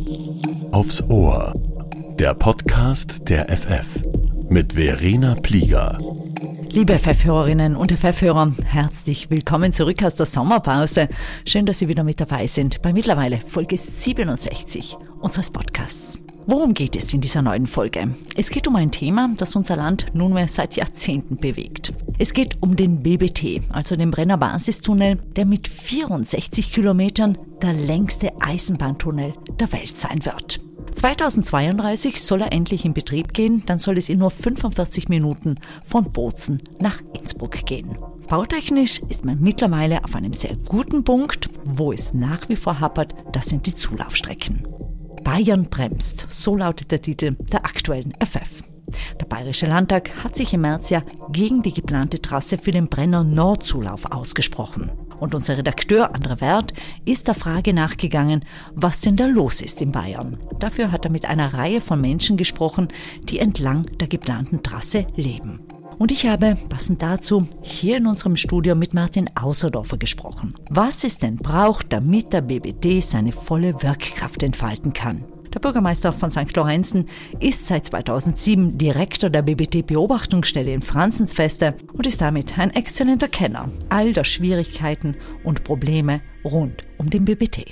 Aufs Ohr, der Podcast der FF mit Verena Plieger. Liebe FF-Hörerinnen und FF-Hörer, herzlich willkommen zurück aus der Sommerpause. Schön, dass Sie wieder mit dabei sind bei mittlerweile Folge 67 unseres Podcasts. Worum geht es in dieser neuen Folge? Es geht um ein Thema, das unser Land nunmehr seit Jahrzehnten bewegt. Es geht um den BBT, also den Brenner-Basistunnel, der mit 64 Kilometern der längste Eisenbahntunnel der Welt sein wird. 2032 soll er endlich in Betrieb gehen, dann soll es in nur 45 Minuten von Bozen nach Innsbruck gehen. Bautechnisch ist man mittlerweile auf einem sehr guten Punkt. Wo es nach wie vor hapert, das sind die Zulaufstrecken. Bayern bremst, so lautet der Titel der aktuellen FF. Der Bayerische Landtag hat sich im März ja gegen die geplante Trasse für den Brenner-Nord-Zulauf ausgesprochen. Und unser Redakteur André Werth ist der Frage nachgegangen, was denn da los ist in Bayern. Dafür hat er mit einer Reihe von Menschen gesprochen, die entlang der geplanten Trasse leben. Und ich habe, passend dazu, hier in unserem Studio mit Martin Außerdorfer gesprochen. Was es denn braucht, damit der BBT seine volle Wirkkraft entfalten kann. Der Bürgermeister von St. Lorenzen ist seit 2007 Direktor der BBT-Beobachtungsstelle in Franzensfeste und ist damit ein exzellenter Kenner all der Schwierigkeiten und Probleme rund um den BBT.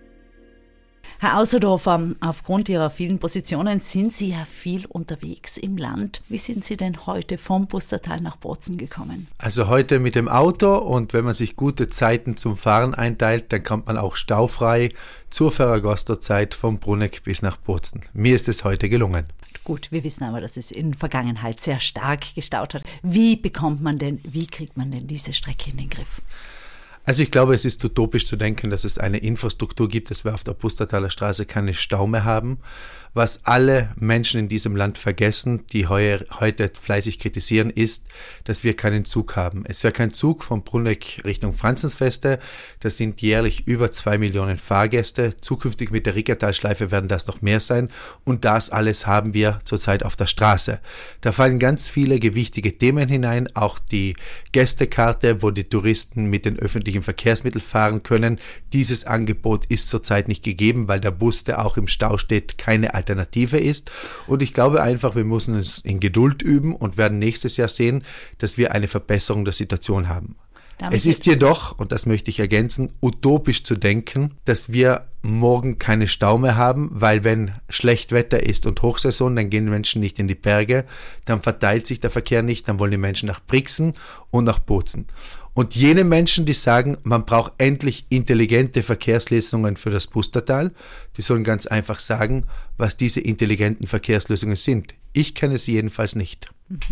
Herr Außerdorfer, aufgrund Ihrer vielen Positionen sind Sie ja viel unterwegs im Land. Wie sind Sie denn heute vom Pustertal nach Bozen gekommen? Also heute mit dem Auto, und wenn man sich gute Zeiten zum Fahren einteilt, dann kommt man auch staufrei zur Ferragosto-Zeit vom Bruneck bis nach Bozen. Mir ist es heute gelungen. Gut, wir wissen aber, dass es in der Vergangenheit sehr stark gestaut hat. Wie kriegt man denn diese Strecke in den Griff? Also ich glaube, es ist utopisch zu denken, dass es eine Infrastruktur gibt, dass wir auf der Pustertaler Straße keine Stau mehr haben. Was alle Menschen in diesem Land vergessen, die heute fleißig kritisieren, ist, dass wir keinen Zug haben. Es wäre kein Zug vom Bruneck Richtung Franzensfeste. Das sind jährlich über 2 Millionen Fahrgäste. Zukünftig mit der Rickertalschleife werden das noch mehr sein. Und das alles haben wir zurzeit auf der Straße. Da fallen ganz viele gewichtige Themen hinein. Auch die Gästekarte, wo die Touristen mit den öffentlichen Verkehrsmitteln fahren können. Dieses Angebot ist zurzeit nicht gegeben, weil der Bus, der auch im Stau steht, keine Alternative ist. Und ich glaube einfach, wir müssen es in Geduld üben und werden nächstes Jahr sehen, dass wir eine Verbesserung der Situation haben. Es ist jedoch, und das möchte ich ergänzen, utopisch zu denken, dass wir morgen keine Stau mehr haben, weil wenn schlecht Wetter ist und Hochsaison, dann gehen Menschen nicht in die Berge, dann verteilt sich der Verkehr nicht, dann wollen die Menschen nach Brixen und nach Bozen. Und jene Menschen, die sagen, man braucht endlich intelligente Verkehrslösungen für das Pustertal, die sollen ganz einfach sagen, was diese intelligenten Verkehrslösungen sind. Ich kenne sie jedenfalls nicht.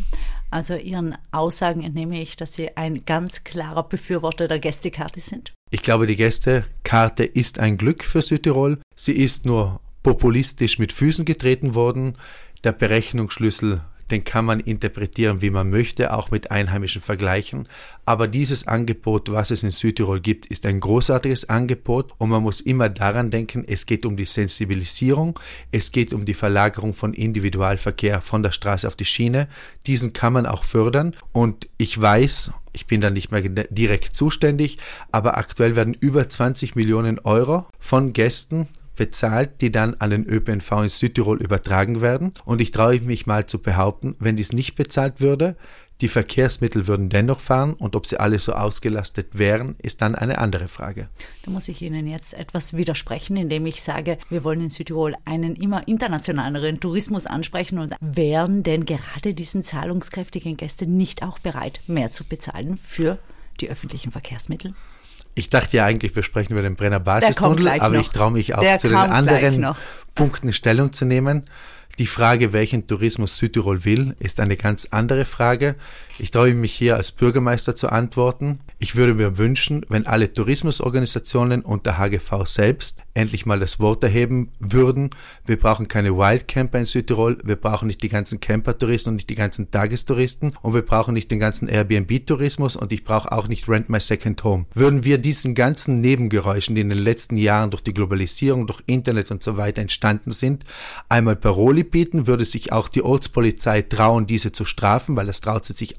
Also Ihren Aussagen entnehme ich, dass Sie ein ganz klarer Befürworter der Gästekarte sind? Ich glaube, die Gästekarte ist ein Glück für Südtirol. Sie ist nur populistisch mit Füßen getreten worden. Der Berechnungsschlüssel, den kann man interpretieren, wie man möchte, auch mit einheimischen Vergleichen. Aber dieses Angebot, was es in Südtirol gibt, ist ein großartiges Angebot und man muss immer daran denken, es geht um die Sensibilisierung, es geht um die Verlagerung von Individualverkehr von der Straße auf die Schiene. Diesen kann man auch fördern und ich weiß, ich bin da nicht mehr direkt zuständig, aber aktuell werden über 20 Millionen Euro von Gästen bezahlt, die dann an den ÖPNV in Südtirol übertragen werden. Und ich traue mich mal zu behaupten, wenn dies nicht bezahlt würde, die Verkehrsmittel würden dennoch fahren und ob sie alle so ausgelastet wären, ist dann eine andere Frage. Da muss ich Ihnen jetzt etwas widersprechen, indem ich sage, wir wollen in Südtirol einen immer internationaleren Tourismus ansprechen und wären denn gerade diesen zahlungskräftigen Gäste nicht auch bereit, mehr zu bezahlen für die öffentlichen Verkehrsmittel? Ich dachte ja eigentlich, wir sprechen über den Brenner-Basistunnel, aber ich traue mich auch zu den anderen Punkten Stellung zu nehmen. Die Frage, welchen Tourismus Südtirol will, ist eine ganz andere Frage. Ich traue mich hier als Bürgermeister zu antworten. Ich würde mir wünschen, wenn alle Tourismusorganisationen und der HGV selbst endlich mal das Wort erheben würden. Wir brauchen keine Wildcamper in Südtirol, wir brauchen nicht die ganzen Campertouristen und nicht die ganzen Tagestouristen und wir brauchen nicht den ganzen Airbnb-Tourismus und ich brauche auch nicht Rent My Second Home. Würden wir diesen ganzen Nebengeräuschen, die in den letzten Jahren durch die Globalisierung, durch Internet und so weiter entstanden sind, einmal Paroli bieten, würde sich auch die Ortspolizei trauen, diese zu strafen, weil das traut sie sich auch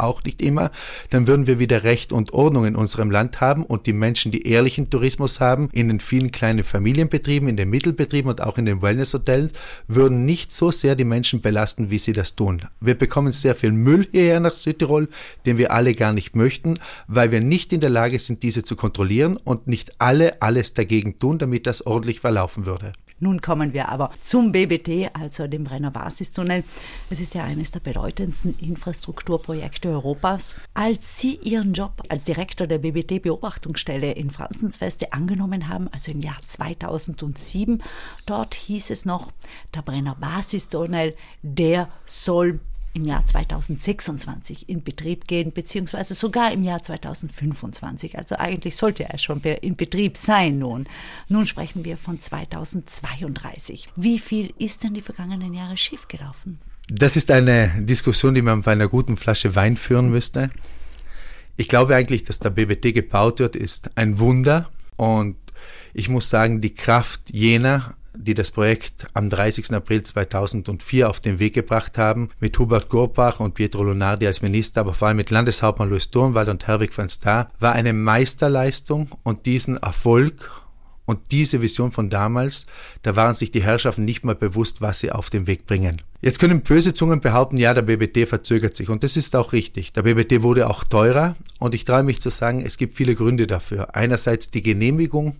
auch nicht immer, dann würden wir wieder Recht und Ordnung in unserem Land haben und die Menschen, die ehrlichen Tourismus haben, in den vielen kleinen Familienbetrieben, in den Mittelbetrieben und auch in den Wellnesshotels, würden nicht so sehr die Menschen belasten, wie sie das tun. Wir bekommen sehr viel Müll hierher nach Südtirol, den wir alle gar nicht möchten, weil wir nicht in der Lage sind, diese zu kontrollieren und nicht alle alles dagegen tun, damit das ordentlich verlaufen würde. Nun kommen wir aber zum BBT, also dem Brenner Basistunnel. Es ist ja eines der bedeutendsten Infrastrukturprojekte Europas. Als Sie Ihren Job als Direktor der BBT-Beobachtungsstelle in Franzensfeste angenommen haben, also im Jahr 2007, dort hieß es noch, der Brenner Basistunnel, der soll im Jahr 2026 in Betrieb gehen, beziehungsweise sogar im Jahr 2025. Also eigentlich sollte er schon in Betrieb sein nun. Nun sprechen wir von 2032. Wie viel ist denn die vergangenen Jahre schiefgelaufen? Das ist eine Diskussion, die man bei einer guten Flasche Wein führen müsste. Ich glaube eigentlich, dass der BBT gebaut wird, ist ein Wunder. Und ich muss sagen, die Kraft jener, die das Projekt am 30. April 2004 auf den Weg gebracht haben, mit Hubert Gorbach und Pietro Lunardi als Minister, aber vor allem mit Landeshauptmann Louis Turnwald und Herwig van Staar, war eine Meisterleistung und diesen Erfolg und diese Vision von damals, da waren sich die Herrschaften nicht mal bewusst, was sie auf den Weg bringen. Jetzt können böse Zungen behaupten, ja, der BBT verzögert sich und das ist auch richtig. Der BBT wurde auch teurer und ich traue mich zu sagen, es gibt viele Gründe dafür. Einerseits die Genehmigung,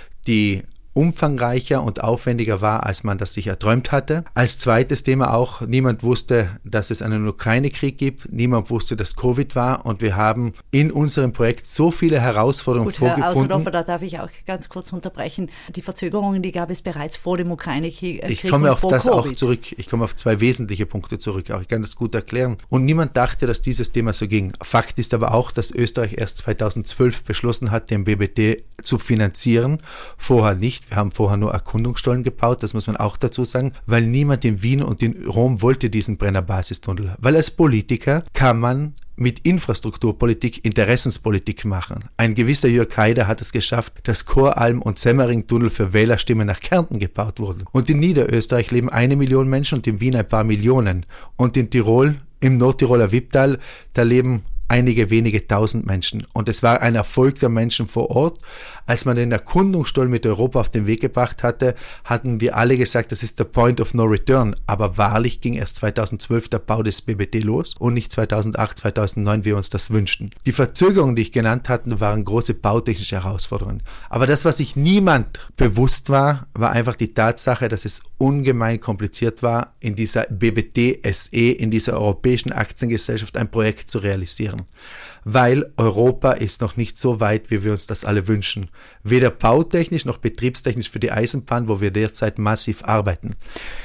die umfangreicher und aufwendiger war, als man das sich erträumt hatte. Als zweites Thema auch, niemand wusste, dass es einen Ukraine-Krieg gibt, niemand wusste, dass Covid war und wir haben in unserem Projekt so viele Herausforderungen vorgefunden. Herr Auserdorfer, da darf ich auch ganz kurz unterbrechen. Die Verzögerungen, die gab es bereits vor dem Ukraine-Krieg. Ich komme auf das Covid auch zurück. Ich komme auf zwei wesentliche Punkte zurück. Auch ich kann das gut erklären. Und niemand dachte, dass dieses Thema so ging. Fakt ist aber auch, dass Österreich erst 2012 beschlossen hat, den BBT zu finanzieren. Vorher nicht. Wir haben vorher nur Erkundungsstollen gebaut, das muss man auch dazu sagen, weil niemand in Wien und in Rom wollte diesen Brenner Basistunnel. Weil als Politiker kann man mit Infrastrukturpolitik Interessenspolitik machen. Ein gewisser Jörg Haider hat es geschafft, dass Choralm- und Semmering-Tunnel für Wählerstimmen nach Kärnten gebaut wurden. Und in Niederösterreich leben 1 Million Menschen und in Wien ein paar Millionen. Und in Tirol, im Nordtiroler Wipptal, da leben einige wenige tausend Menschen. Und es war ein Erfolg der Menschen vor Ort. Als man den Erkundungsstollen mit Europa auf den Weg gebracht hatte, hatten wir alle gesagt, das ist der Point of No Return. Aber wahrlich ging erst 2012 der Bau des BBT los und nicht 2008, 2009, wie wir uns das wünschten. Die Verzögerungen, die ich genannt hatte, waren große bautechnische Herausforderungen. Aber das, was sich niemand bewusst war, war einfach die Tatsache, dass es ungemein kompliziert war, in dieser BBT SE, in dieser Europäischen Aktiengesellschaft ein Projekt zu realisieren. Weil Europa ist noch nicht so weit, wie wir uns das alle wünschen. Weder bautechnisch noch betriebstechnisch für die Eisenbahn, wo wir derzeit massiv arbeiten.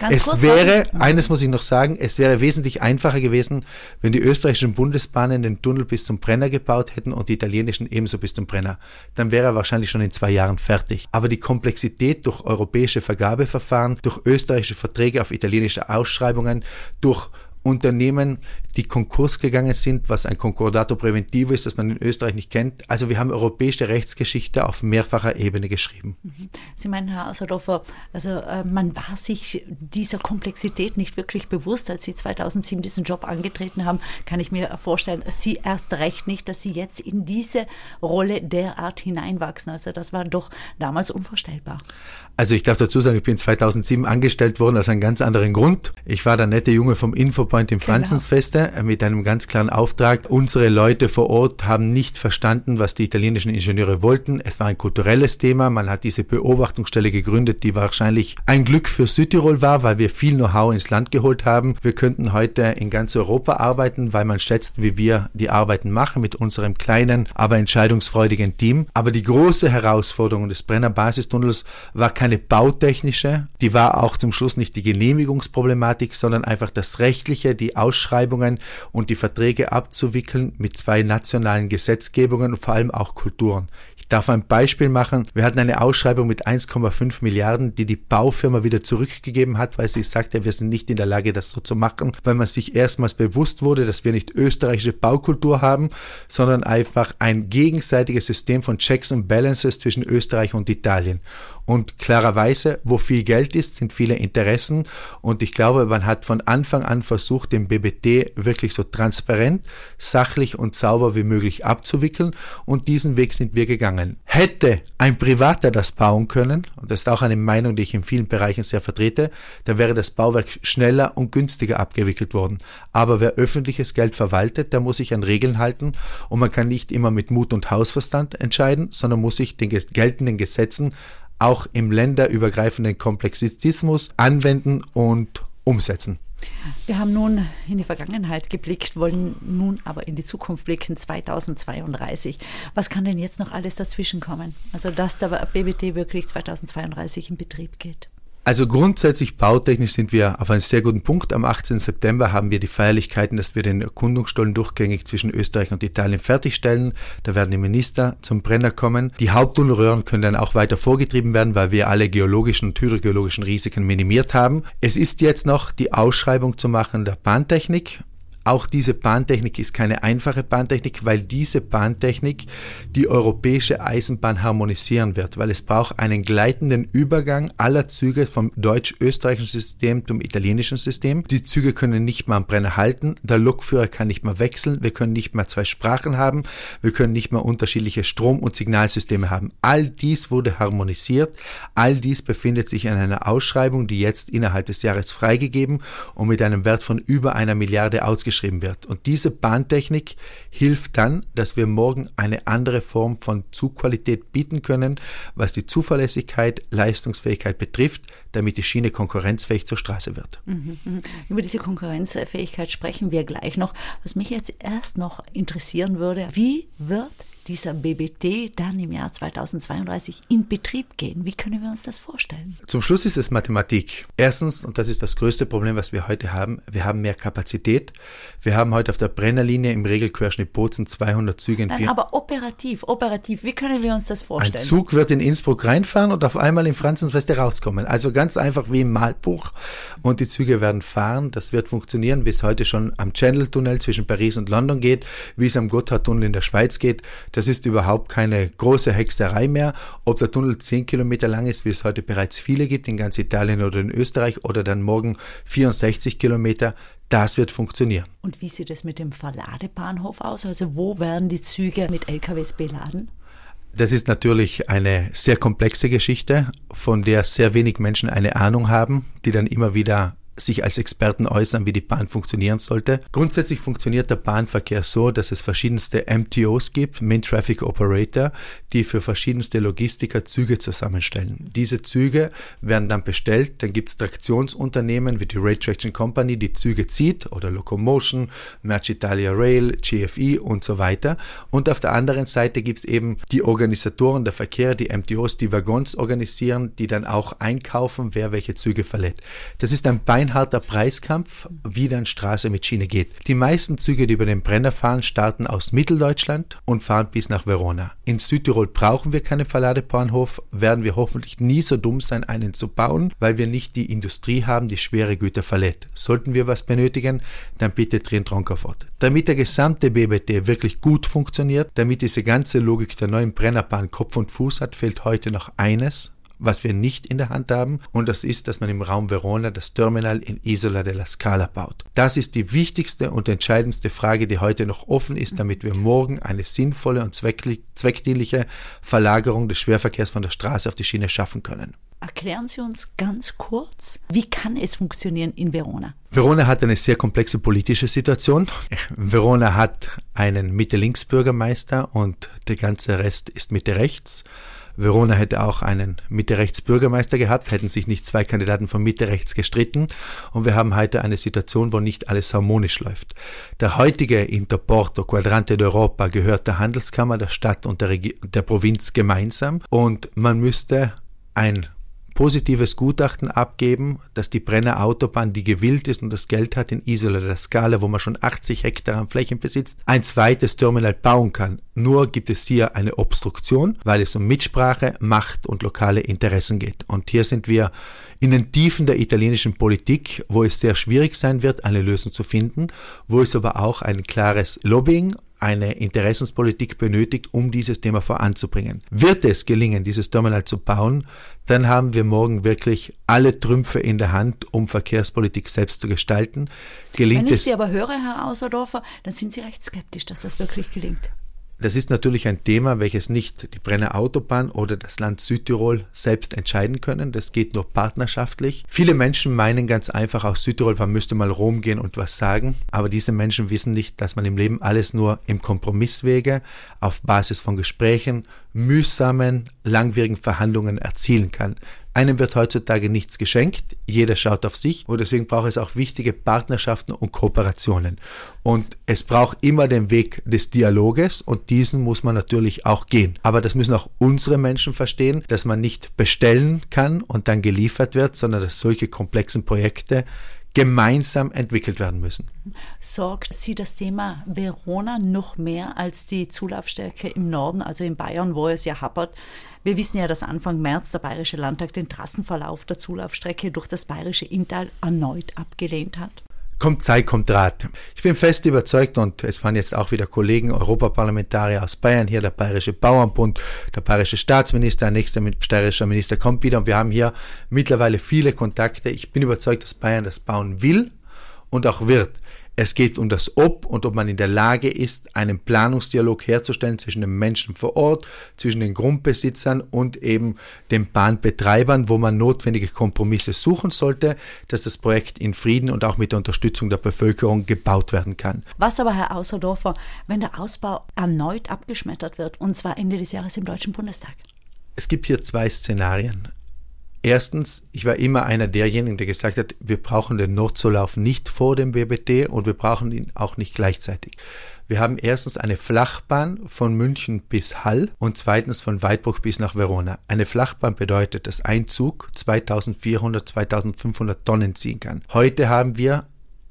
Eines muss ich noch sagen, es wäre wesentlich einfacher gewesen, wenn die österreichischen Bundesbahnen den Tunnel bis zum Brenner gebaut hätten und die italienischen ebenso bis zum Brenner. Dann wäre er wahrscheinlich schon in 2 Jahren fertig. Aber die Komplexität durch europäische Vergabeverfahren, durch österreichische Verträge auf italienische Ausschreibungen, durch Unternehmen, die Konkurs gegangen sind, was ein Concordato Preventivo ist, das man in Österreich nicht kennt. Also wir haben europäische Rechtsgeschichte auf mehrfacher Ebene geschrieben. Sie meinen, Herr Auserdorfer, also man war sich dieser Komplexität nicht wirklich bewusst, als Sie 2007 diesen Job angetreten haben, kann ich mir vorstellen, Sie erst recht nicht, dass Sie jetzt in diese Rolle derart hineinwachsen. Also das war doch damals unvorstellbar. Also ich darf dazu sagen, ich bin 2007 angestellt worden aus einem ganz anderen Grund. Ich war der nette Junge vom Infopoint im Franzensfeste mit einem ganz klaren Auftrag. Unsere Leute vor Ort haben nicht verstanden, was die italienischen Ingenieure wollten. Es war ein kulturelles Thema. Man hat diese Beobachtungsstelle gegründet, die wahrscheinlich ein Glück für Südtirol war, weil wir viel Know-how ins Land geholt haben. Wir könnten heute in ganz Europa arbeiten, weil man schätzt, wie wir die Arbeiten machen mit unserem kleinen, aber entscheidungsfreudigen Team. Aber die große Herausforderung des Brenner Basistunnels war keine bautechnische, die war auch zum Schluss nicht die Genehmigungsproblematik, sondern einfach das Rechtliche, die Ausschreibungen und die Verträge abzuwickeln mit 2 nationalen Gesetzgebungen und vor allem auch Kulturen. Ich darf ein Beispiel machen. Wir hatten eine Ausschreibung mit 1,5 Milliarden, die Baufirma wieder zurückgegeben hat, weil sie sagte, wir sind nicht in der Lage, das so zu machen, weil man sich erstmals bewusst wurde, dass wir nicht österreichische Baukultur haben, sondern einfach ein gegenseitiges System von Checks and Balances zwischen Österreich und Italien. Und klarerweise, wo viel Geld ist, sind viele Interessen. Und ich glaube, man hat von Anfang an versucht, den BBT wirklich so transparent, sachlich und sauber wie möglich abzuwickeln. Und diesen Weg sind wir gegangen. Hätte ein Privater das bauen können, und das ist auch eine Meinung, die ich in vielen Bereichen sehr vertrete, dann wäre das Bauwerk schneller und günstiger abgewickelt worden. Aber wer öffentliches Geld verwaltet, der muss sich an Regeln halten. Und man kann nicht immer mit Mut und Hausverstand entscheiden, sondern muss sich den geltenden Gesetzen auch im länderübergreifenden Komplexismus anwenden und umsetzen. Wir haben nun in die Vergangenheit geblickt, wollen nun aber in die Zukunft blicken, 2032. Was kann denn jetzt noch alles dazwischen kommen? Also, dass der BBT wirklich 2032 in Betrieb geht. Also grundsätzlich bautechnisch sind wir auf einem sehr guten Punkt. Am 18. September haben wir die Feierlichkeiten, dass wir den Erkundungsstollen durchgängig zwischen Österreich und Italien fertigstellen. Da werden die Minister zum Brenner kommen. Die Haupttunnelröhren können dann auch weiter vorgetrieben werden, weil wir alle geologischen und hydrogeologischen Risiken minimiert haben. Es ist jetzt noch die Ausschreibung zu machen der Bahntechnik. Auch diese Bahntechnik ist keine einfache Bahntechnik, weil diese Bahntechnik die europäische Eisenbahn harmonisieren wird, weil es braucht einen gleitenden Übergang aller Züge vom deutsch-österreichischen System zum italienischen System. Die Züge können nicht mehr am Brenner halten, der Lokführer kann nicht mehr wechseln, wir können nicht mehr zwei Sprachen haben, wir können nicht mehr unterschiedliche Strom- und Signalsysteme haben. All dies wurde harmonisiert, all dies befindet sich in einer Ausschreibung, die jetzt innerhalb des Jahres freigegeben und mit einem Wert von über 1 Milliarde ausgeschrieben wird. Und diese Bahntechnik hilft dann, dass wir morgen eine andere Form von Zugqualität bieten können, was die Zuverlässigkeit, Leistungsfähigkeit betrifft, damit die Schiene konkurrenzfähig zur Straße wird. Über diese Konkurrenzfähigkeit sprechen wir gleich noch. Was mich jetzt erst noch interessieren würde, wie wird dieser BBT dann im Jahr 2032 in Betrieb gehen? Wie können wir uns das vorstellen? Zum Schluss ist es Mathematik. Erstens, und das ist das größte Problem, was wir heute haben, wir haben mehr Kapazität. Wir haben heute auf der Brennerlinie im Regelquerschnitt Bozen 200 Züge. Nein, aber operativ, wie können wir uns das vorstellen? Ein Zug wird in Innsbruck reinfahren und auf einmal in Franzensweste rauskommen. Also ganz einfach wie im Malbuch. Und die Züge werden fahren. Das wird funktionieren, wie es heute schon am Channel-Tunnel zwischen Paris und London geht, wie es am Gotthardtunnel in der Schweiz geht. Das ist überhaupt keine große Hexerei mehr. Ob der Tunnel 10 Kilometer lang ist, wie es heute bereits viele gibt, in ganz Italien oder in Österreich, oder dann morgen 64 Kilometer, das wird funktionieren. Und wie sieht es mit dem Verladebahnhof aus? Also wo werden die Züge mit LKWs beladen? Das ist natürlich eine sehr komplexe Geschichte, von der sehr wenig Menschen eine Ahnung haben, die dann immer wieder sich als Experten äußern, wie die Bahn funktionieren sollte. Grundsätzlich funktioniert der Bahnverkehr so, dass es verschiedenste MTOs gibt, Main Traffic Operator, die für verschiedenste Logistiker Züge zusammenstellen. Diese Züge werden dann bestellt, dann gibt es Traktionsunternehmen wie die Rail Traction Company, die Züge zieht, oder Locomotion, Merci Italia Rail, GFE und so weiter. Und auf der anderen Seite gibt es eben die Organisatoren der Verkehre, die MTOs, die Waggons organisieren, die dann auch einkaufen, wer welche Züge verlädt. Das ist ein beinharter Preiskampf, wie dann Straße mit Schiene geht. Die meisten Züge, die über den Brenner fahren, starten aus Mitteldeutschland und fahren bis nach Verona. In Südtirol brauchen wir keinen Verladebahnhof, werden wir hoffentlich nie so dumm sein, einen zu bauen, weil wir nicht die Industrie haben, die schwere Güter verlädt. Sollten wir was benötigen, dann bitte Trient-Roncafort. Damit der gesamte BBT wirklich gut funktioniert, damit diese ganze Logik der neuen Brennerbahn Kopf und Fuß hat, fehlt heute noch eines, was wir nicht in der Hand haben, und das ist, dass man im Raum Verona das Terminal in Isola della Scala baut. Das ist die wichtigste und entscheidendste Frage, die heute noch offen ist, damit wir morgen eine sinnvolle und zweckdienliche Verlagerung des Schwerverkehrs von der Straße auf die Schiene schaffen können. Erklären Sie uns ganz kurz, wie kann es funktionieren in Verona? Verona hat eine sehr komplexe politische Situation. Verona hat einen Mitte-Links-Bürgermeister und der ganze Rest ist Mitte-Rechts. Verona hätte auch einen Mitte-Rechts-Bürgermeister gehabt, hätten sich nicht zwei Kandidaten von Mitte-Rechts gestritten, und wir haben heute eine Situation, wo nicht alles harmonisch läuft. Der heutige Interporto Quadrante d'Europa gehört der Handelskammer, der Stadt und der Provinz gemeinsam, und man müsste ein positives Gutachten abgeben, dass die Brenner Autobahn, die gewillt ist und das Geld hat, in Isola della Scala, wo man schon 80 Hektar an Flächen besitzt, ein zweites Terminal bauen kann. Nur gibt es hier eine Obstruktion, weil es um Mitsprache, Macht und lokale Interessen geht. Und hier sind wir in den Tiefen der italienischen Politik, wo es sehr schwierig sein wird, eine Lösung zu finden, wo es aber auch ein klares Lobbying, eine Interessenspolitik benötigt, um dieses Thema voranzubringen. Wird es gelingen, dieses Terminal zu bauen, dann haben wir morgen wirklich alle Trümpfe in der Hand, um Verkehrspolitik selbst zu gestalten. Wenn ich Sie aber höre, Herr Auserdorfer, dann sind Sie recht skeptisch, dass das wirklich gelingt. Das ist natürlich ein Thema, welches nicht die Brenner Autobahn oder das Land Südtirol selbst entscheiden können. Das geht nur partnerschaftlich. Viele Menschen meinen ganz einfach, aus Südtirol, man müsste mal Rom gehen und was sagen. Aber diese Menschen wissen nicht, dass man im Leben alles nur im Kompromisswege, auf Basis von Gesprächen, mühsamen, langwierigen Verhandlungen erzielen kann. Einem wird heutzutage nichts geschenkt, jeder schaut auf sich und deswegen braucht es auch wichtige Partnerschaften und Kooperationen. Und es braucht immer den Weg des Dialoges und diesen muss man natürlich auch gehen. Aber das müssen auch unsere Menschen verstehen, dass man nicht bestellen kann und dann geliefert wird, sondern dass solche komplexen Projekte gemeinsam entwickelt werden müssen. Sorgt Sie das Thema Verona noch mehr als die Zulaufstärke im Norden, also in Bayern, wo es ja hapert? Wir wissen ja, dass Anfang März der Bayerische Landtag den Trassenverlauf der Zulaufstrecke durch das bayerische Inntal erneut abgelehnt hat. Kommt Zeit, kommt Rat. Ich bin fest überzeugt und es waren jetzt auch wieder Kollegen, Europaparlamentarier aus Bayern hier, der Bayerische Bauernbund, der bayerische Staatsminister, der nächste steirische Minister kommt wieder und wir haben hier mittlerweile viele Kontakte. Ich bin überzeugt, dass Bayern das bauen will und auch wird. Es geht um das Ob und ob man in der Lage ist, einen Planungsdialog herzustellen zwischen den Menschen vor Ort, zwischen den Grundbesitzern und eben den Bahnbetreibern, wo man notwendige Kompromisse suchen sollte, dass das Projekt in Frieden und auch mit der Unterstützung der Bevölkerung gebaut werden kann. Was aber, Herr Auserdorfer, wenn der Ausbau erneut abgeschmettert wird, und zwar Ende des Jahres im Deutschen Bundestag? Es gibt hier zwei Szenarien. Erstens, ich war immer einer derjenigen, der gesagt hat, wir brauchen den Nordzulauf nicht vor dem BBT und wir brauchen ihn auch nicht gleichzeitig. Wir haben erstens eine Flachbahn von München bis Hall und zweitens von Weidbruch bis nach Verona. Eine Flachbahn bedeutet, dass ein Zug 2400, 2500 Tonnen ziehen kann. Heute haben wir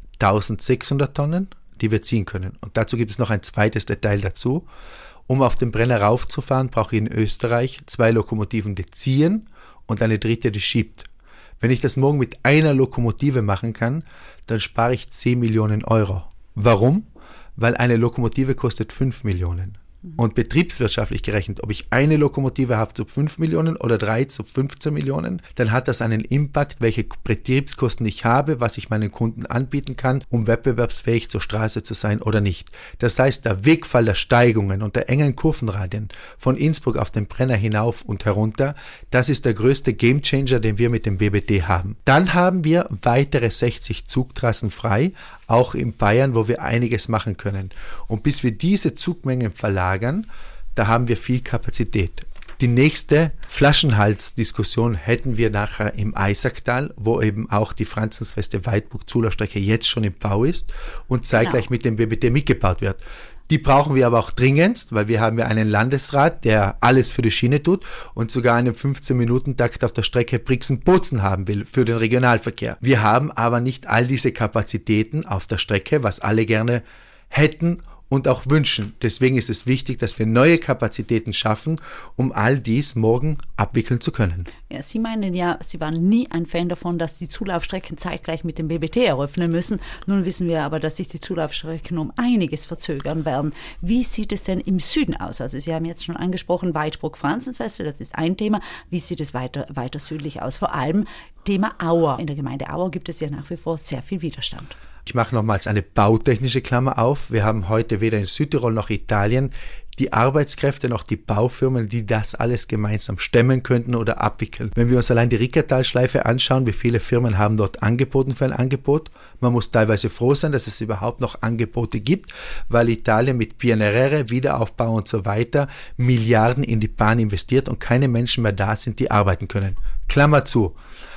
1600 Tonnen, die wir ziehen können. Und dazu gibt es noch ein zweites Detail dazu. Um auf den Brenner raufzufahren, brauche ich in Österreich 2 Lokomotiven, die ziehen und eine dritte, die schiebt. Wenn ich das morgen mit einer Lokomotive machen kann, dann spare ich 10 Millionen Euro. Warum? Weil eine Lokomotive kostet 5 Millionen. Und betriebswirtschaftlich gerechnet, ob ich eine Lokomotive habe zu 5 Millionen oder 3 zu 15 Millionen, dann hat das einen Impact, welche Betriebskosten ich habe, was ich meinen Kunden anbieten kann, um wettbewerbsfähig zur Straße zu sein oder nicht. Das heißt, der Wegfall der Steigungen und der engen Kurvenradien von Innsbruck auf den Brenner hinauf und herunter, das ist der größte Gamechanger, den wir mit dem BBT haben. Dann haben wir weitere 60 Zugtrassen frei, auch in Bayern, wo wir einiges machen können. Und bis wir diese Zugmengen verlagern, da haben wir viel Kapazität. Die nächste Flaschenhalsdiskussion hätten wir nachher im Eisacktal, wo eben auch die Franzensfeste Weidbruch-Zulaufstrecke jetzt schon im Bau ist und zeitgleich mit dem BBT mitgebaut wird. Die brauchen wir aber auch dringendst, weil wir haben ja einen Landesrat, der alles für die Schiene tut und sogar einen 15-Minuten-Takt auf der Strecke Brixen-Bozen haben will für den Regionalverkehr. Wir haben aber nicht all diese Kapazitäten auf der Strecke, was alle gerne hätten und auch wünschen. Deswegen ist es wichtig, dass wir neue Kapazitäten schaffen, um all dies morgen abwickeln zu können. Ja, Sie meinen ja, Sie waren nie ein Fan davon, dass die Zulaufstrecken zeitgleich mit dem BBT eröffnen müssen. Nun wissen wir aber, dass sich die Zulaufstrecken um einiges verzögern werden. Wie sieht es denn im Süden aus? Also Sie haben jetzt schon angesprochen, Weidbruck-Franzensfeste, das ist ein Thema. Wie sieht es weiter südlich aus? Vor allem Thema Auer. In der Gemeinde Auer gibt es ja nach wie vor sehr viel Widerstand. Ich mache nochmals eine bautechnische Klammer auf. Wir haben heute weder in Südtirol noch Italien die Arbeitskräfte noch die Baufirmen, die das alles gemeinsam stemmen könnten oder abwickeln. Wenn wir uns allein die Rickertalschleife anschauen, wie viele Firmen haben dort angeboten für ein Angebot, man muss teilweise froh sein, dass es überhaupt noch Angebote gibt, weil Italien mit PNRR, Wiederaufbau und so weiter Milliarden in die Bahn investiert und keine Menschen mehr da sind, die arbeiten können. Klammer zu.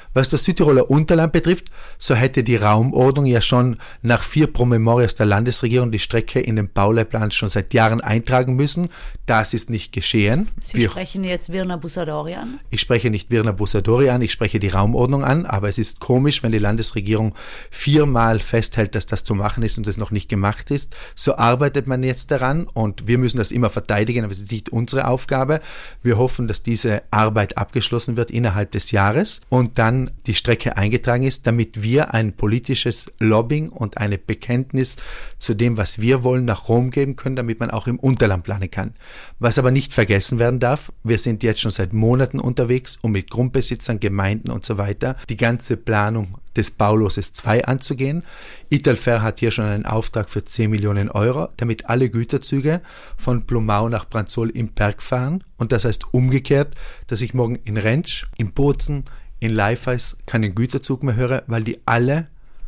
Was das Südtiroler Unterland betrifft, so hätte die Raumordnung ja schon nach 4 Promemorias der Landesregierung die Strecke in den Bauleitplan schon seit Jahren eintragen müssen. Das ist nicht geschehen. Sie sprechen jetzt Virna Bussadori an? Ich spreche nicht Virna Bussadori an, ich spreche die Raumordnung an, aber es ist komisch, wenn die Landesregierung 4-mal festhält, dass das zu machen ist und es noch nicht gemacht ist. So arbeitet man jetzt daran und wir müssen das immer verteidigen, aber es ist nicht unsere Aufgabe. Wir hoffen, dass diese Arbeit abgeschlossen wird innerhalb des Jahres und dann die Strecke eingetragen ist, damit wir ein politisches Lobbying und eine Bekenntnis zu dem, was wir wollen, nach Rom geben können, damit man auch im Unterland planen kann. Was aber nicht vergessen werden darf, wir sind jetzt schon seit Monaten unterwegs, um mit Grundbesitzern, Gemeinden und so weiter die ganze Planung des Bauloses 2 anzugehen. Italfer hat hier schon einen Auftrag für 10 Millionen Euro, damit alle Güterzüge von Blumau nach Branzol im Berg fahren. Und das heißt umgekehrt, dass ich morgen in Rentsch, in Bozen, in Leifeis keinen Güterzug mehr höre, weil die alle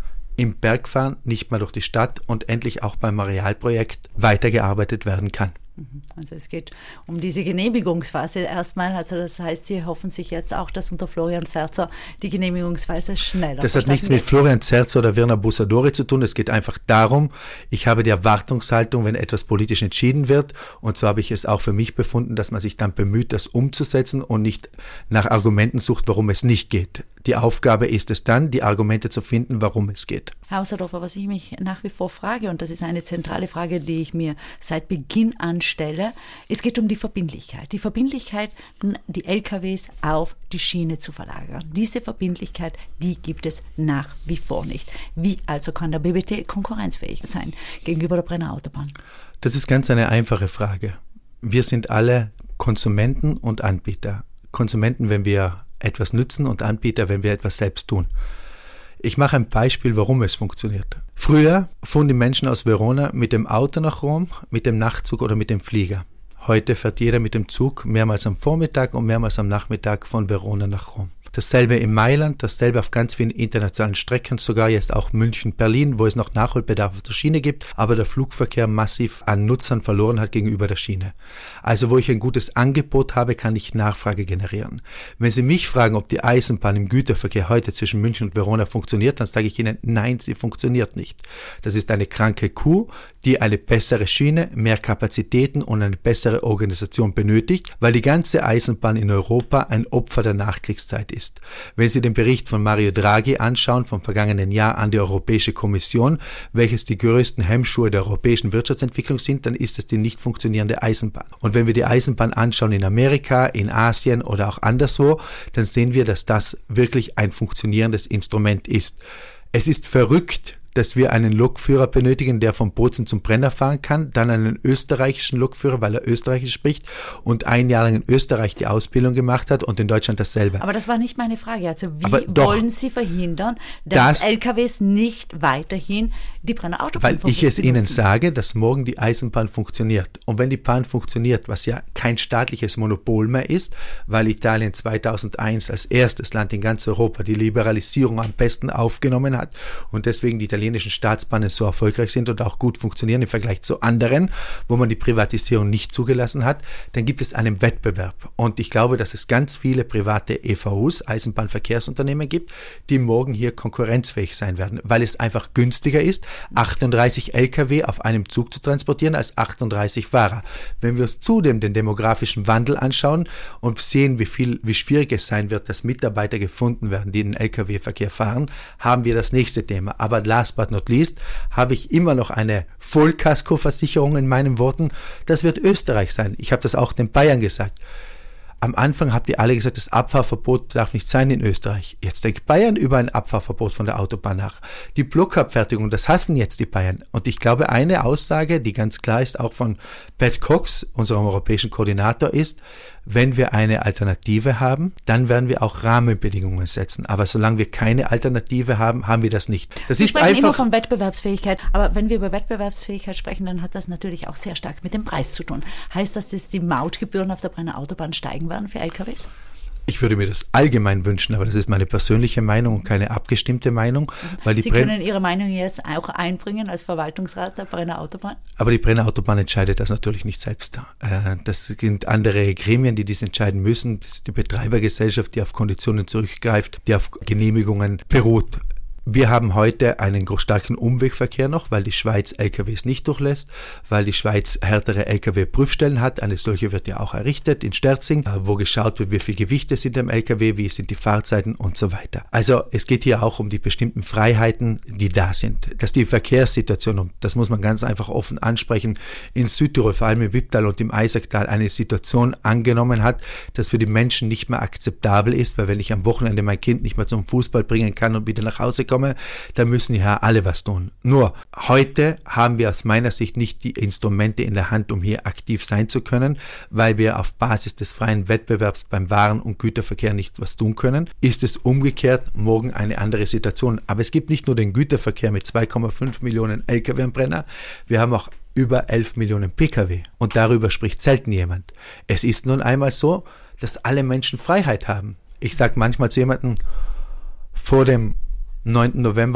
im Berg fahren, nicht mehr durch die Stadt und endlich auch beim Arealprojekt weitergearbeitet werden kann. Also es geht um diese Genehmigungsphase erstmal, also das heißt, Sie hoffen sich jetzt auch, dass unter Florian Zerzer die Genehmigungsphase schneller Das hat nichts mit Florian Zerzer oder Virna Bussadori zu tun, es geht einfach darum, ich habe die Erwartungshaltung, wenn etwas politisch entschieden wird und so habe ich es auch für mich befunden, dass man sich dann bemüht, das umzusetzen und nicht nach Argumenten sucht, warum es nicht geht. Die Aufgabe ist es dann, die Argumente zu finden, warum es geht. Herr Hauserdorfer, was ich mich nach wie vor frage, und das ist eine zentrale Frage, die ich mir seit Beginn an stelle, es geht um die Verbindlichkeit. Die Verbindlichkeit, die LKWs auf die Schiene zu verlagern. Diese Verbindlichkeit, die gibt es nach wie vor nicht. Wie also kann der BBT konkurrenzfähig sein gegenüber der Brenner Autobahn? Das ist ganz eine einfache Frage. Wir sind alle Konsumenten und Anbieter. Konsumenten, wenn wir etwas nützen und Anbieter, wenn wir etwas selbst tun. Ich mache ein Beispiel, warum es funktioniert. Früher fuhren die Menschen aus Verona mit dem Auto nach Rom, mit dem Nachtzug oder mit dem Flieger. Heute fährt jeder mit dem Zug mehrmals am Vormittag und mehrmals am Nachmittag von Verona nach Rom. Dasselbe in Mailand, dasselbe auf ganz vielen internationalen Strecken, sogar jetzt auch München, Berlin, wo es noch Nachholbedarf auf der Schiene gibt, aber der Flugverkehr massiv an Nutzern verloren hat gegenüber der Schiene. Also wo ich ein gutes Angebot habe, kann ich Nachfrage generieren. Wenn Sie mich fragen, ob die Eisenbahn im Güterverkehr heute zwischen München und Verona funktioniert, dann sage ich Ihnen, nein, sie funktioniert nicht. Das ist eine kranke Kuh, die eine bessere Schiene, mehr Kapazitäten und eine bessere Organisation benötigt, weil die ganze Eisenbahn in Europa ein Opfer der Nachkriegszeit ist. Wenn Sie den Bericht von Mario Draghi anschauen, vom vergangenen Jahr an die Europäische Kommission, welches die größten Hemmschuhe der europäischen Wirtschaftsentwicklung sind, dann ist es die nicht funktionierende Eisenbahn. Und wenn wir die Eisenbahn anschauen in Amerika, in Asien oder auch anderswo, dann sehen wir, dass das wirklich ein funktionierendes Instrument ist. Es ist verrückt, dass wir einen Lokführer benötigen, der von Bozen zum Brenner fahren kann, dann einen österreichischen Lokführer, weil er Österreichisch spricht und 1 Jahr lang in Österreich die Ausbildung gemacht hat und in Deutschland dasselbe. Aber das war nicht meine Frage. Also wie wollen Sie verhindern, dass LKWs nicht weiterhin die Brenner Autobahn benutzen? Weil ich es Ihnen sage, dass morgen die Eisenbahn funktioniert. Und wenn die Bahn funktioniert, was ja kein staatliches Monopol mehr ist, weil Italien 2001 als erstes Land in ganz Europa die Liberalisierung am besten aufgenommen hat und deswegen die italienischen Staatsbahnen so erfolgreich sind und auch gut funktionieren im Vergleich zu anderen, wo man die Privatisierung nicht zugelassen hat, dann gibt es einen Wettbewerb. Und ich glaube, dass es ganz viele private EVUs, Eisenbahnverkehrsunternehmen gibt, die morgen hier konkurrenzfähig sein werden, weil es einfach günstiger ist, 38 Lkw auf einem Zug zu transportieren als 38 Fahrer. Wenn wir uns zudem den demografischen Wandel anschauen und sehen, wie schwierig es sein wird, dass Mitarbeiter gefunden werden, die in den Lkw-Verkehr fahren, haben wir das nächste Thema. Aber last but not least habe ich immer noch eine Vollkaskoversicherung in meinen Worten. Das wird Österreich sein. Ich habe das auch den Bayern gesagt. Am Anfang habt ihr alle gesagt, das Abfahrverbot darf nicht sein in Österreich. Jetzt denkt Bayern über ein Abfahrverbot von der Autobahn nach. Die Blockabfertigung, das hassen jetzt die Bayern. Und ich glaube, eine Aussage, die ganz klar ist, auch von Pat Cox, unserem europäischen Koordinator, ist, wenn wir eine Alternative haben, dann werden wir auch Rahmenbedingungen setzen. Aber solange wir keine Alternative haben, haben wir das nicht. Sie sprechen immer von Wettbewerbsfähigkeit. Aber wenn wir über Wettbewerbsfähigkeit sprechen, dann hat das natürlich auch sehr stark mit dem Preis zu tun. Heißt das, dass die Mautgebühren auf der Brenner Autobahn steigen werden für LKWs? Ich würde mir das allgemein wünschen, aber das ist meine persönliche Meinung und keine abgestimmte Meinung. Weil Sie können Ihre Meinung jetzt auch einbringen als Verwaltungsrat der Brenner Autobahn? Aber die Brenner Autobahn entscheidet das natürlich nicht selbst. Das sind andere Gremien, die dies entscheiden müssen. Das ist die Betreibergesellschaft, die auf Konditionen zurückgreift, die auf Genehmigungen beruht. Wir haben heute einen starken Umwegverkehr noch, weil die Schweiz LKWs nicht durchlässt, weil die Schweiz härtere LKW-Prüfstellen hat. Eine solche wird ja auch errichtet in Sterzing, wo geschaut wird, wie viel Gewichte sind im LKW, wie sind die Fahrzeiten und so weiter. Also es geht hier auch um die bestimmten Freiheiten, die da sind. Dass die Verkehrssituation, und das muss man ganz einfach offen ansprechen, in Südtirol, vor allem im Wipptal und im Eisacktal, eine Situation angenommen hat, dass für die Menschen nicht mehr akzeptabel ist, weil wenn ich am Wochenende mein Kind nicht mehr zum Fußball bringen kann und wieder nach Hause komme, da müssen ja alle was tun. Nur heute haben wir aus meiner Sicht nicht die Instrumente in der Hand, um hier aktiv sein zu können, weil wir auf Basis des freien Wettbewerbs beim Waren- und Güterverkehr nicht was tun können. Ist es umgekehrt morgen eine andere Situation. Aber es gibt nicht nur den Güterverkehr mit 2,5 Millionen Lkw am Brenner, wir haben auch über 11 Millionen Pkw. Und darüber spricht selten jemand. Es ist nun einmal so, dass alle Menschen Freiheit haben. Ich sage manchmal zu jemandem, vor dem 9. November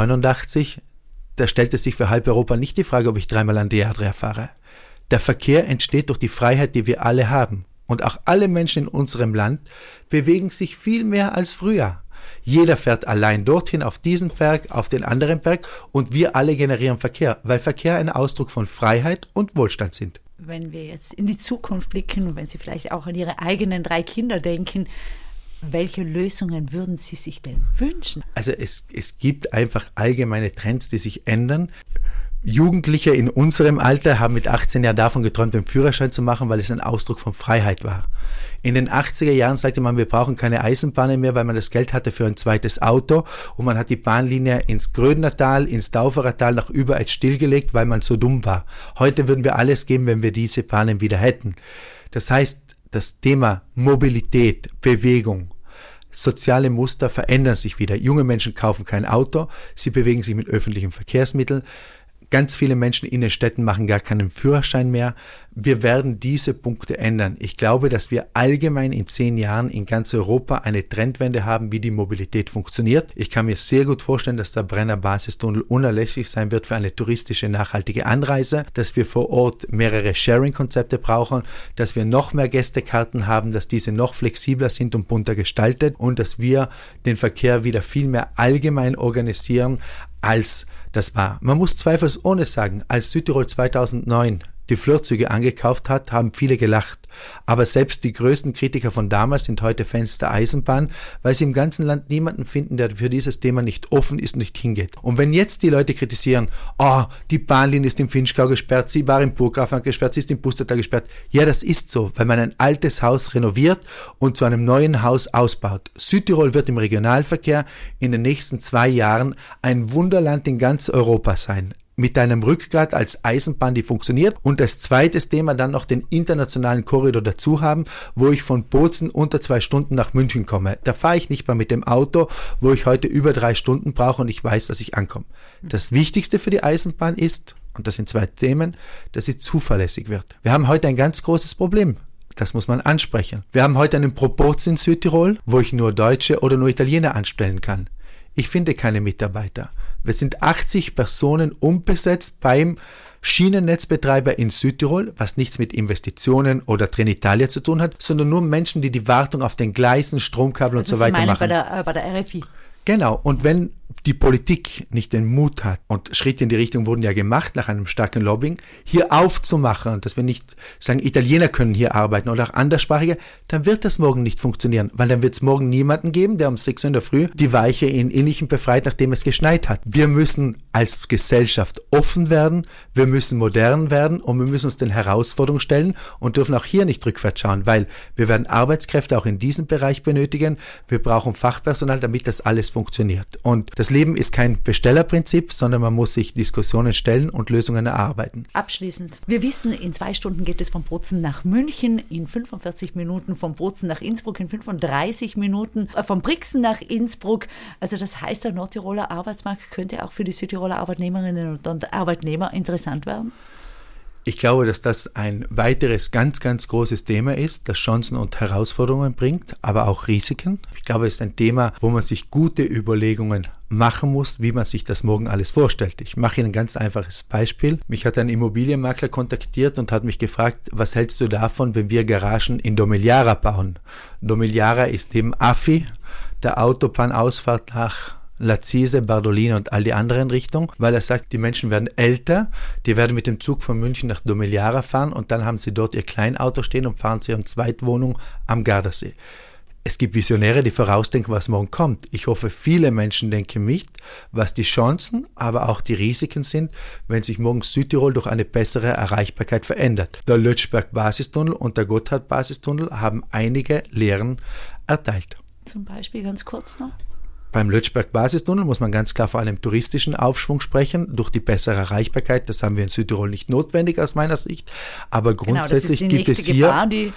1989, da stellte sich für halb Europa nicht die Frage, ob ich 3-mal an die Adria fahre. Der Verkehr entsteht durch die Freiheit, die wir alle haben. Und auch alle Menschen in unserem Land bewegen sich viel mehr als früher. Jeder fährt allein dorthin, auf diesen Berg, auf den anderen Berg und wir alle generieren Verkehr, weil Verkehr ein Ausdruck von Freiheit und Wohlstand sind. Wenn wir jetzt in die Zukunft blicken, wenn Sie vielleicht auch an Ihre eigenen 3 Kinder denken, welche Lösungen würden Sie sich denn wünschen? Also es gibt einfach allgemeine Trends, die sich ändern. Jugendliche in unserem Alter haben mit 18 Jahren davon geträumt, den Führerschein zu machen, weil es ein Ausdruck von Freiheit war. In den 80er Jahren sagte man, wir brauchen keine Eisenbahnen mehr, weil man das Geld hatte für ein zweites Auto und man hat die Bahnlinie ins Grödnertal, ins Dauferertal nach Übereid stillgelegt, weil man so dumm war. Heute würden wir alles geben, wenn wir diese Bahnen wieder hätten. Das heißt, das Thema Mobilität, Bewegung, soziale Muster verändern sich wieder. Junge Menschen kaufen kein Auto, sie bewegen sich mit öffentlichen Verkehrsmitteln. Ganz viele Menschen in den Städten machen gar keinen Führerschein mehr. Wir werden diese Punkte ändern. Ich glaube, dass wir allgemein in 10 Jahren in ganz Europa eine Trendwende haben, wie die Mobilität funktioniert. Ich kann mir sehr gut vorstellen, dass der Brenner Basistunnel unerlässlich sein wird für eine touristische, nachhaltige Anreise, dass wir vor Ort mehrere Sharing-Konzepte brauchen, dass wir noch mehr Gästekarten haben, dass diese noch flexibler sind und bunter gestaltet und dass wir den Verkehr wieder viel mehr allgemein organisieren, als das war. Man muss zweifelsohne sagen, als Südtirol 2009 die Flirtzüge angekauft hat, haben viele gelacht. Aber selbst die größten Kritiker von damals sind heute Fans der Eisenbahn, weil sie im ganzen Land niemanden finden, der für dieses Thema nicht offen ist und nicht hingeht. Und wenn jetzt die Leute kritisieren, die Bahnlinie ist im Vinschgau gesperrt, sie war im Burggrafenberg gesperrt, sie ist im Pustertal gesperrt. Ja, das ist so, weil man ein altes Haus renoviert und zu einem neuen Haus ausbaut. Südtirol wird im Regionalverkehr in den nächsten 2 Jahren ein Wunderland in ganz Europa sein. Mit einem Rückgrat als Eisenbahn, die funktioniert und als zweites Thema dann noch den internationalen Korridor dazu haben, wo ich von Bozen unter 2 Stunden nach München komme. Da fahre ich nicht mehr mit dem Auto, wo ich heute über 3 Stunden brauche und ich weiß, dass ich ankomme. Das Wichtigste für die Eisenbahn ist, und das sind 2 Themen, dass sie zuverlässig wird. Wir haben heute ein ganz großes Problem. Das muss man ansprechen. Wir haben heute einen Proporz in Südtirol, wo ich nur Deutsche oder nur Italiener anstellen kann. Ich finde keine Mitarbeiter. Wir sind 80 Personen unbesetzt beim Schienennetzbetreiber in Südtirol, was nichts mit Investitionen oder Trenitalia zu tun hat, sondern nur Menschen, die die Wartung auf den Gleisen, Stromkabel und so weiter machen. Bei der RFI. Genau, und wenn die Politik nicht den Mut hat, und Schritte in die Richtung wurden ja gemacht nach einem starken Lobbying, hier aufzumachen, dass wir nicht sagen, Italiener können hier arbeiten oder auch Anderssprachige, dann wird das morgen nicht funktionieren, weil dann wird es morgen niemanden geben, der um 6 Uhr in der Früh die Weiche in Innichen befreit, nachdem es geschneit hat. Wir müssen als Gesellschaft offen werden, wir müssen modern werden und wir müssen uns den Herausforderungen stellen und dürfen auch hier nicht rückwärts schauen, weil wir werden Arbeitskräfte auch in diesem Bereich benötigen, wir brauchen Fachpersonal, damit das alles funktioniert. Und das Leben ist kein Bestellerprinzip, sondern man muss sich Diskussionen stellen und Lösungen erarbeiten. Abschließend. Wir wissen, in 2 Stunden geht es von Bozen nach München, in 45 Minuten von Bozen nach Innsbruck, in 35 Minuten von Brixen nach Innsbruck. Also das heißt, der Nordtiroler Arbeitsmarkt könnte auch für die Südtiroler Arbeitnehmerinnen und Arbeitnehmer interessant werden? Ich glaube, dass das ein weiteres ganz, ganz großes Thema ist, das Chancen und Herausforderungen bringt, aber auch Risiken. Ich glaube, es ist ein Thema, wo man sich gute Überlegungen machen muss, wie man sich das morgen alles vorstellt. Ich mache Ihnen ein ganz einfaches Beispiel. Mich hat ein Immobilienmakler kontaktiert und hat mich gefragt, was hältst du davon, wenn wir Garagen in Domigliara bauen? Domigliara ist neben Affi, der Autobahnausfahrt nach Lazise, Bardolino und all die anderen Richtungen, weil er sagt, die Menschen werden älter, die werden mit dem Zug von München nach Domigliara fahren und dann haben sie dort ihr Kleinauto stehen und fahren zu ihren Zweitwohnung am Gardasee. Es gibt Visionäre, die vorausdenken, was morgen kommt. Ich hoffe, viele Menschen denken nicht, was die Chancen, aber auch die Risiken sind, wenn sich morgen Südtirol durch eine bessere Erreichbarkeit verändert. Der Lötschberg-Basistunnel und der Gotthard-Basistunnel haben einige Lehren erteilt. Zum Beispiel ganz kurz noch. Beim Lötschberg-Basistunnel muss man ganz klar von einem touristischen Aufschwung sprechen, durch die bessere Erreichbarkeit. Das haben wir in Südtirol nicht notwendig aus meiner Sicht. Aber grundsätzlich gibt es hier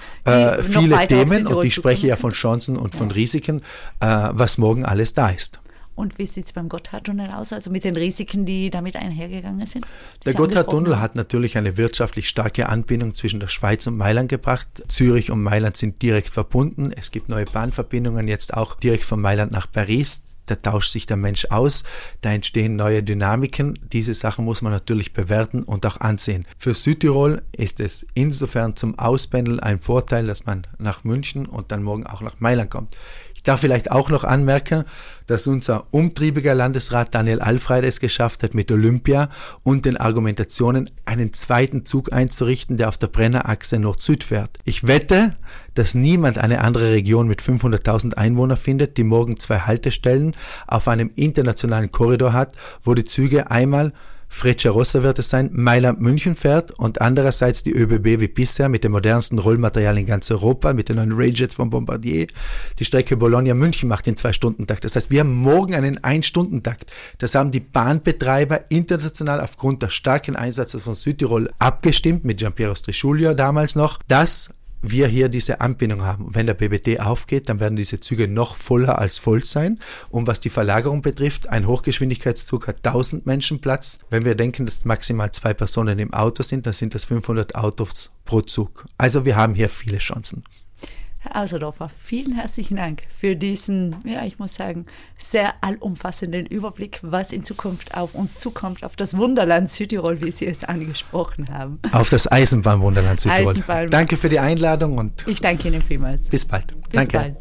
viele Themen und ich spreche ja von Chancen und von Risiken, was morgen alles da ist. Und wie sieht es beim Gotthardtunnel aus, also mit den Risiken, die damit einhergegangen sind? Der Gotthardtunnel hat natürlich eine wirtschaftlich starke Anbindung zwischen der Schweiz und Mailand gebracht. Zürich und Mailand sind direkt verbunden. Es gibt neue Bahnverbindungen, jetzt auch direkt von Mailand nach Paris. Da tauscht sich der Mensch aus, da entstehen neue Dynamiken. Diese Sachen muss man natürlich bewerten und auch ansehen. Für Südtirol ist es insofern zum Auspendeln ein Vorteil, dass man nach München und dann morgen auch nach Mailand kommt. Ich darf vielleicht auch noch anmerken, dass unser umtriebiger Landesrat Daniel Alfreide es geschafft hat, mit Olympia und den Argumentationen einen zweiten Zug einzurichten, der auf der Brennerachse Nord-Süd fährt. Ich wette, dass niemand eine andere Region mit 500.000 Einwohnern findet, die morgen 2 Haltestellen auf einem internationalen Korridor hat, wo die Züge einmal Frecciarossa wird es sein, Mailand-München fährt und andererseits die ÖBB wie bisher mit dem modernsten Rollmaterial in ganz Europa, mit den neuen Rayjets von Bombardier, die Strecke Bologna-München macht den 2-Stunden-Takt. Das heißt, wir haben morgen einen 1-Stunden-Takt. Das haben die Bahnbetreiber international aufgrund des starken Einsatzes von Südtirol abgestimmt, mit Giampiero Strisciullo damals noch, dass wir hier diese Anbindung haben. Wenn der BBT aufgeht, dann werden diese Züge noch voller als voll sein. Und was die Verlagerung betrifft, ein Hochgeschwindigkeitszug hat 1000 Menschen Platz. Wenn wir denken, dass maximal 2 Personen im Auto sind, dann sind das 500 Autos pro Zug. Also wir haben hier viele Chancen. Herr Auserdorfer, vielen herzlichen Dank für diesen, ja, ich muss sagen, sehr allumfassenden Überblick, was in Zukunft auf uns zukommt, auf das Wunderland Südtirol, wie Sie es angesprochen haben. Auf das Eisenbahnwunderland Südtirol. Danke für die Einladung und ich danke Ihnen vielmals. Bis bald. Danke. Bald.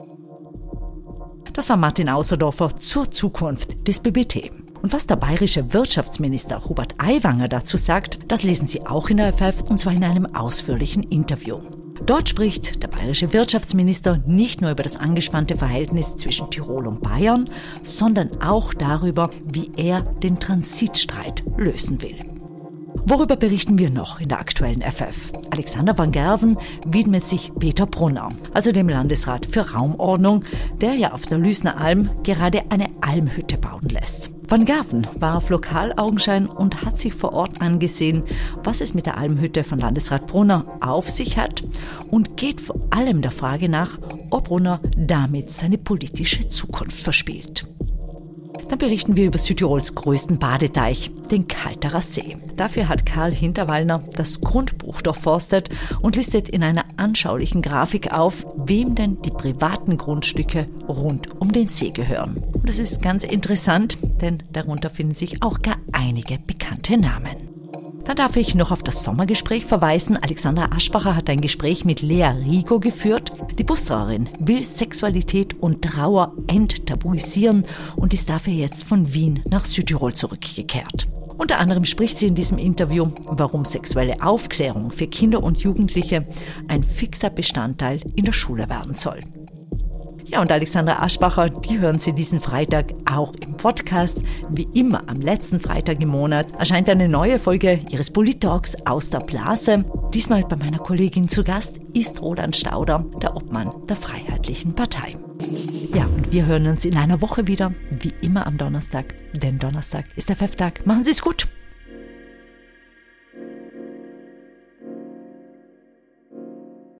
Das war Martin Auserdorfer zur Zukunft des BBT. Und was der bayerische Wirtschaftsminister Hubert Aiwanger dazu sagt, das lesen Sie auch in der FF und zwar in einem ausführlichen Interview. Dort spricht der bayerische Wirtschaftsminister nicht nur über das angespannte Verhältnis zwischen Tirol und Bayern, sondern auch darüber, wie er den Transitstreit lösen will. Worüber berichten wir noch in der aktuellen FF? Alexander van Gerven widmet sich Peter Brunner, also dem Landesrat für Raumordnung, der ja auf der Lüßner Alm gerade eine Almhütte bauen lässt. Van Gerven war auf Lokalaugenschein und hat sich vor Ort angesehen, was es mit der Almhütte von Landesrat Brunner auf sich hat und geht vor allem der Frage nach, ob Brunner damit seine politische Zukunft verspielt. Dann berichten wir über Südtirols größten Badeteich, den Kalterer See. Dafür hat Karl Hinterwallner das Grundbuch durchforstet und listet in einer anschaulichen Grafik auf, wem denn die privaten Grundstücke rund um den See gehören. Und das ist ganz interessant, denn darunter finden sich auch gar einige bekannte Namen. Dann darf ich noch auf das Sommergespräch verweisen. Alexandra Aschbacher hat ein Gespräch mit Lea Rigo geführt. Die Bustrauerin will Sexualität und Trauer enttabuisieren und ist dafür jetzt von Wien nach Südtirol zurückgekehrt. Unter anderem spricht sie in diesem Interview, warum sexuelle Aufklärung für Kinder und Jugendliche ein fixer Bestandteil in der Schule werden soll. Ja, und Alexandra Aschbacher, die hören Sie diesen Freitag auch im Podcast. Wie immer am letzten Freitag im Monat erscheint eine neue Folge Ihres Polit-Talks aus der Blase. Diesmal bei meiner Kollegin zu Gast ist Roland Stauder, der Obmann der Freiheitlichen Partei. Ja, und wir hören uns in einer Woche wieder, wie immer am Donnerstag, denn Donnerstag ist der FF-Tag. Machen Sie es gut!